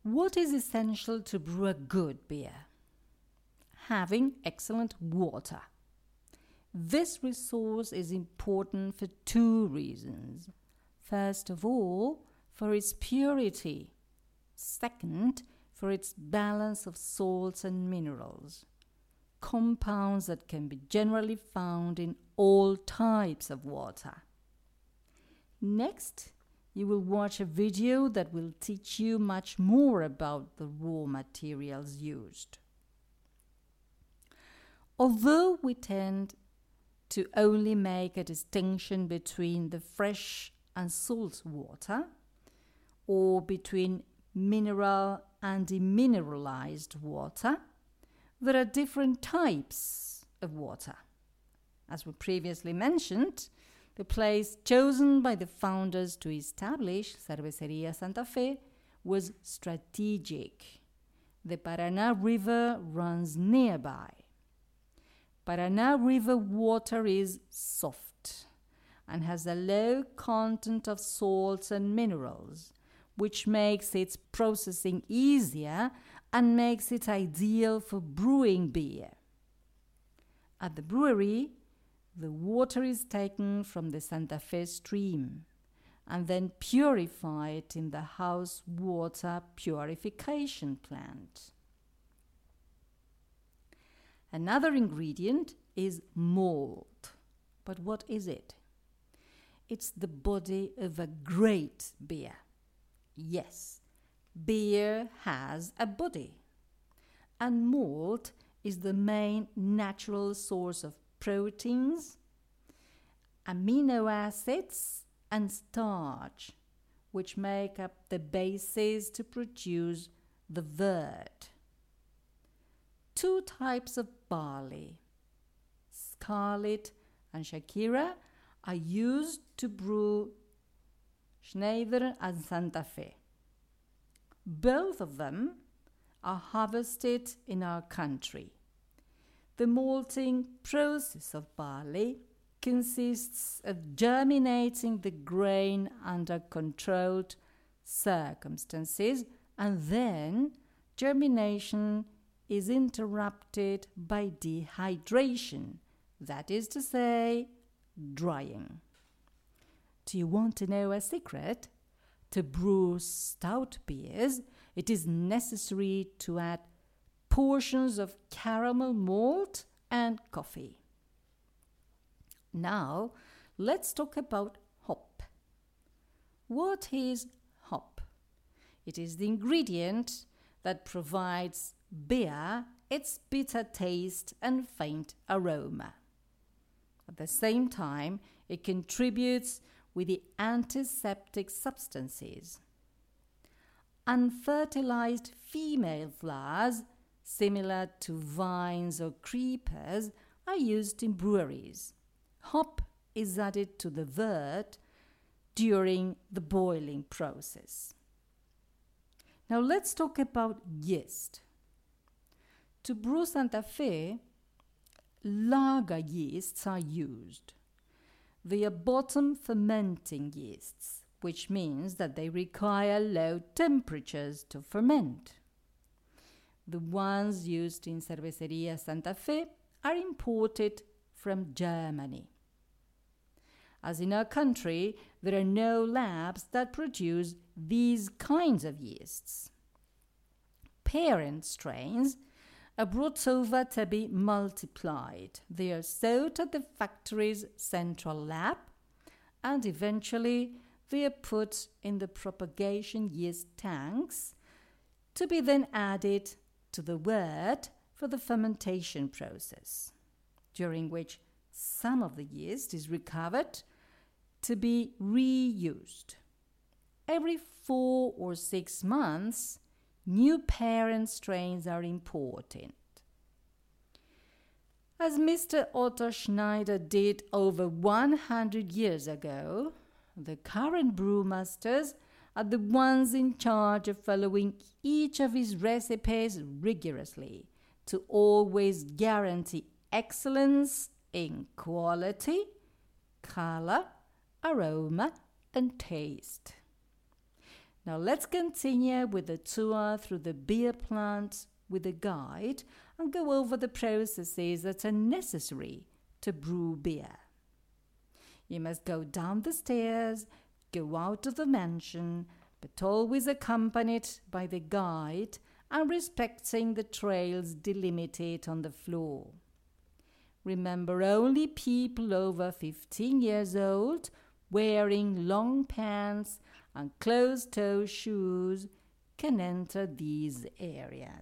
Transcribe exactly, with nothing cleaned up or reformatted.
What is essential to brew a good beer? Having excellent water. This resource is important for two reasons. First of all, for its purity. Second, for its balance of salts and minerals, compounds that can be generally found in all types of water. Next, you will watch a video that will teach you much more about the raw materials used. Although we tend to only make a distinction between the fresh and salt water, or between mineral and demineralized water, there are different types of water. As we previously mentioned, the place chosen by the founders to establish Cervecería Santa Fe was strategic. The Paraná River runs nearby. Paraná River water is soft and has a low content of salts and minerals, which makes its processing easier and makes it ideal for brewing beer. At the brewery, the water is taken from the Santa Fe stream and then purified in the house water purification plant. Another ingredient is malt. But what is it? It's the body of a great beer. Yes, beer has a body. And malt is the main natural source of proteins, amino acids, and starch, which make up the basis to produce the wort. Two types of barley, Scarlet and Shakira, are used to brew Schneider and Santa Fe. Both of them are harvested in our country. The malting process of barley consists of germinating the grain under controlled circumstances, and then germination is interrupted by dehydration, that is to say, drying. Do you want to know a secret? To brew stout beers, it is necessary to add portions of caramel malt and coffee. Now, let's talk about hop. What is hop? It is the ingredient that provides beer its bitter taste and faint aroma. At the same time, it contributes with the antiseptic substances. Unfertilized female flowers, similar to vines or creepers, are used in breweries. Hop is added to the wort during the boiling process. Now let's talk about yeast. To brew Santa Fe, lager yeasts are used. They are bottom fermenting yeasts, which means that they require low temperatures to ferment. The ones used in Cervecería Santa Fe are imported from Germany. As in our country, there are no labs that produce these kinds of yeasts. Parent strains are brought over to be multiplied. They are sold at the factory's central lab, and eventually they are put in the propagation yeast tanks to be then added to the wort for the fermentation process, during which some of the yeast is recovered to be reused. Every four or six months, new parent strains are imported. As Mister Otto Schneider did over one hundred years ago, the current brewmasters are the ones in charge of following each of his recipes rigorously to always guarantee excellence in quality, color, aroma, and taste. Now let's continue with the tour through the beer plant with a guide and go over the processes that are necessary to brew beer. You must go down the stairs, go out of the mansion, but always accompanied by the guide and respecting the trails delimited on the floor. Remember, only people over fifteen years old wearing long pants and closed-toe shoes can enter these areas.